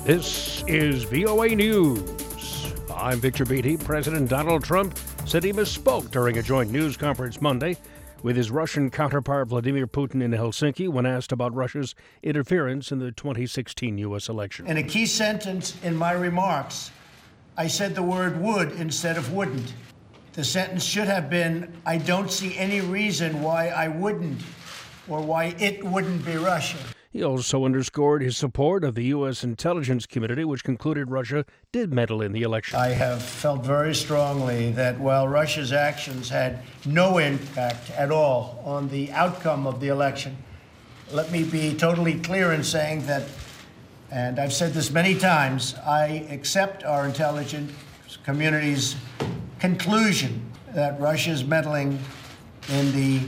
This is VOA News. I'm Victor Beatty. President Donald Trump said he misspoke during a joint news conference Monday with his Russian counterpart Vladimir Putin in Helsinki when asked about Russia's interference in the 2016 U.S. election. In a key sentence in my remarks, I said the word would instead of wouldn't. The sentence should have been, I don't see any reason why I wouldn't or why it wouldn't be Russia. He also underscored his support of the U.S. intelligence community, which concluded Russia did meddle in the election. I have felt very strongly that while Russia's actions had no impact at all on the outcome of the election, let me be totally clear in saying that, and I've said this many times, I accept our intelligence community's conclusion that Russia's meddling in the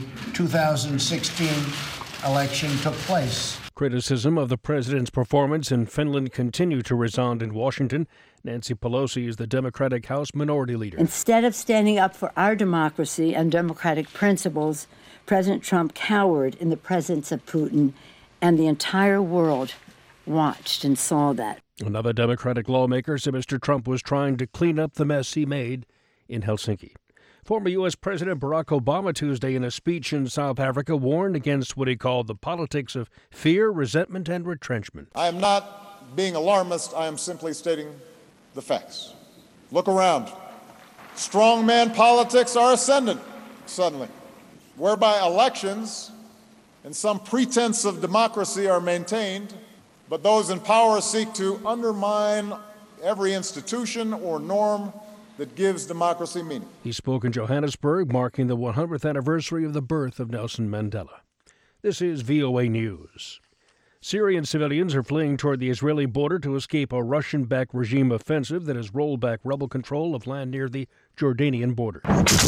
2016 election took place. Criticism of the president's performance in Finland continued to resound in Washington. Nancy Pelosi is the Democratic House Minority Leader. Instead of standing up for our democracy and democratic principles, President Trump cowered in the presence of Putin, and the entire world watched and saw that. Another Democratic lawmaker said Mr. Trump was trying to clean up the mess he made in Helsinki. Former U.S. President Barack Obama Tuesday in a speech in South Africa warned against what he called the politics of fear, resentment, and retrenchment. I am not being alarmist. I am simply stating the facts. Look around. Strongman politics are ascendant, suddenly, whereby elections and some pretense of democracy are maintained, but those in power seek to undermine every institution or norm that gives democracy meaning. He spoke in Johannesburg, marking the 100th anniversary of the birth of Nelson Mandela. This is VOA News. Syrian civilians are fleeing toward the Israeli border to escape a Russian-backed regime offensive that has rolled back rebel control of land near the Jordanian border.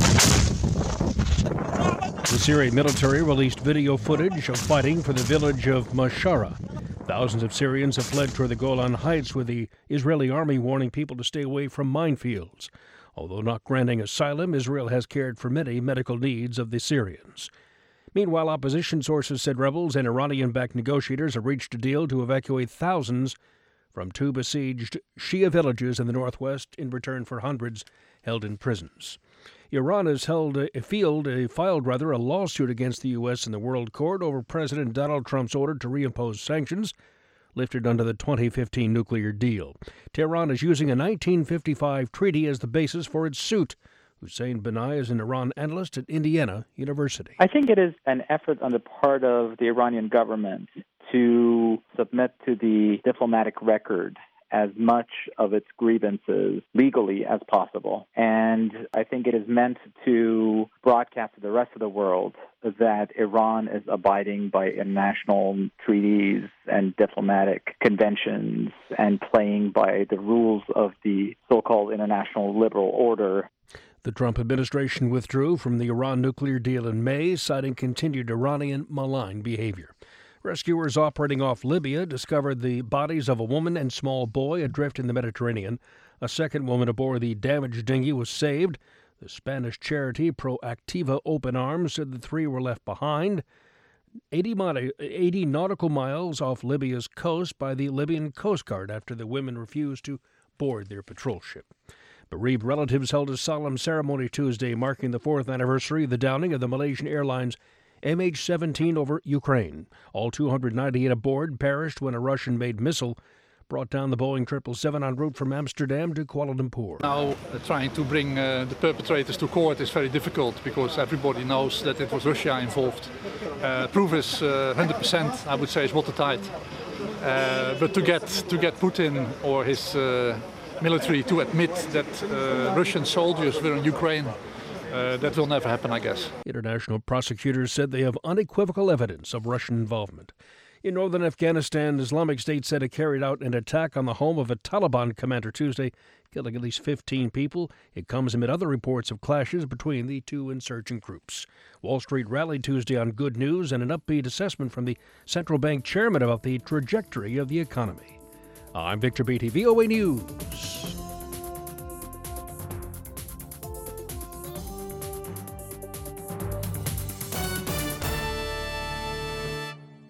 The Syrian military released video footage of fighting for the village of Mashara. Thousands of Syrians have fled toward the Golan Heights, with the Israeli army warning people to stay away from minefields. Although not granting asylum, Israel has cared for many medical needs of the Syrians. Meanwhile, opposition sources said rebels and Iranian-backed negotiators have reached a deal to evacuate thousands from two besieged Shia villages in the northwest in return for hundreds held in prisons. Iran has filed a lawsuit against the U.S. in the World Court over President Donald Trump's order to reimpose sanctions lifted under the 2015 nuclear deal. Tehran is using a 1955 treaty as the basis for its suit. Hussein Banai is an Iran analyst at Indiana University. I think it is an effort on the part of the Iranian government to submit to the diplomatic record as much of its grievances legally as possible. And I think it is meant to broadcast to the rest of the world that Iran is abiding by international treaties and diplomatic conventions and playing by the rules of the so-called international liberal order. The Trump administration withdrew from the Iran nuclear deal in May, citing continued Iranian malign behavior. Rescuers operating off Libya discovered the bodies of a woman and small boy adrift in the Mediterranean. A second woman aboard the damaged dinghy was saved. The Spanish charity Proactiva Open Arms said the three were left behind 80 nautical miles off Libya's coast by the Libyan Coast Guard after the women refused to board their patrol ship. Bereaved relatives held a solemn ceremony Tuesday marking the fourth anniversary of the downing of the Malaysian Airlines MH17 over Ukraine. All 298 aboard perished when a Russian-made missile brought down the Boeing 777 en route from Amsterdam to Kuala Lumpur. Now, trying to bring the perpetrators to court is very difficult because everybody knows that it was Russia involved. Proof is 100%, I would say, is watertight. But to get Putin or his military to admit that Russian soldiers were in Ukraine, that will never happen, I guess. International prosecutors said they have unequivocal evidence of Russian involvement. In northern Afghanistan, Islamic State said it carried out an attack on the home of a Taliban commander Tuesday, killing at least 15 people. It comes amid other reports of clashes between the two insurgent groups. Wall Street rallied Tuesday on good news and an upbeat assessment from the central bank chairman about the trajectory of the economy. I'm Victor Beatty, VOA News.